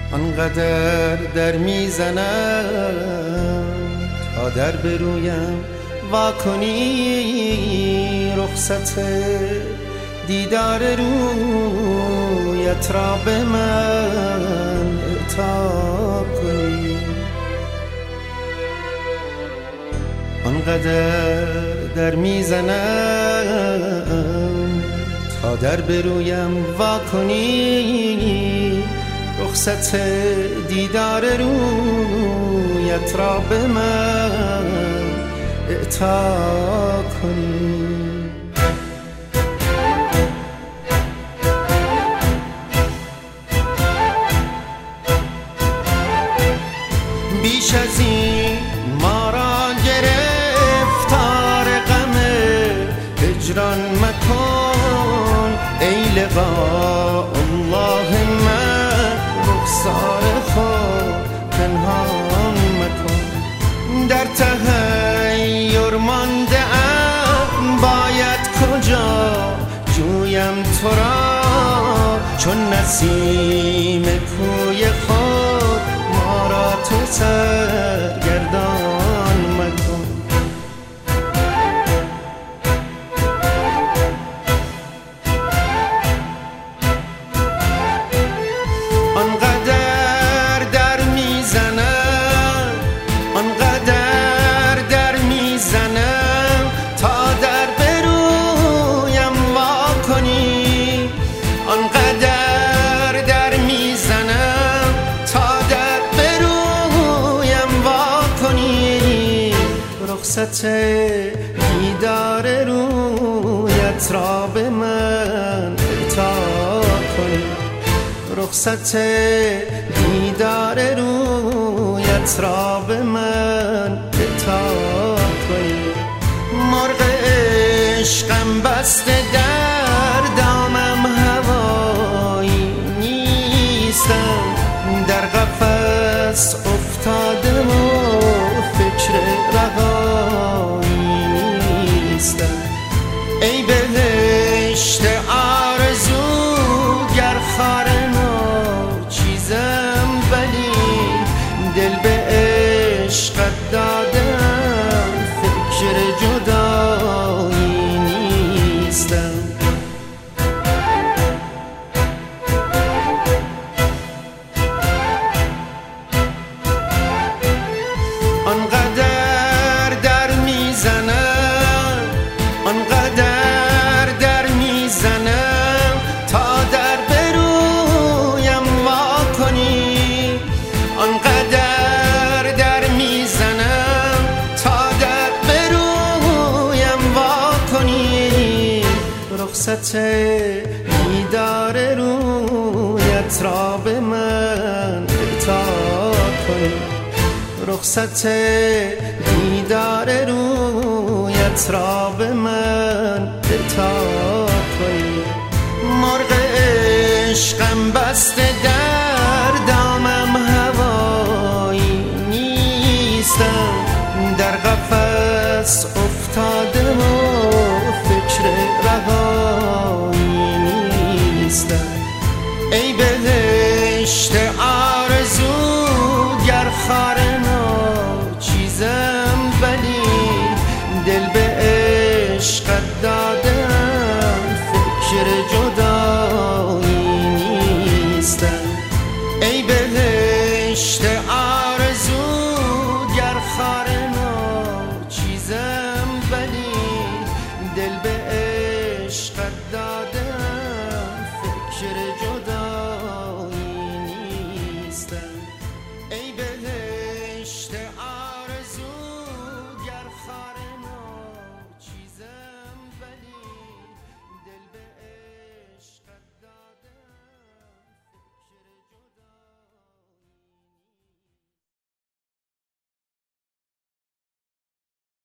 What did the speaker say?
آنقدر در میزنم تا در برویم واکنی رخصت دیدار رویت را به من اعطا کنی. آنقدر در میزنم تا در برویم واکنی رخصت دیدار رویت را به من اعطا کنی. بیش از این ما را گرفتار غم هجران مکن ای لقاء الله، من رخسار خود پنهان مکن. در تحیر مانده ام باید کجا جویم تو را، چون نسیم کوی خود ما را تو سرگردان مکن. آنقدر در میزنم، آنقدر در میزنم تا در برویم واکنی. آنقدر در میزنم تا در برویم واکنی رخصت دیدار رویت را به من اعطا کنی. رخصت دیدار رویت را به من اعطا کنی. مرغ عشقم بسته در دامم هوایی نیستم، در قفس افتاده و فکر رهایی نیستم. ای بهشت آرزو گر خار چیزم ولی دل به عشقت دادم، فکر جدایی نیستم. آنقدر در میزنم، آنقدر در میزنم تا در برویم واکنی. آنقدر در میزنم تا در برویم واکنی رخصت دیدار رویت را به من اعطا کنی. رخصت دیدار رویت را به من اعطا کنی. مرغ عشقم بسته در دامم هوایی نیستم، در قفس افتاده و فکر رهایی نیستم. ای بهشت آرزو گر خار چیزم ولی دل به عشقت دادم، فکر جدایی نیستم. ای بهشت آرزو گر خار چیزم ولی دل به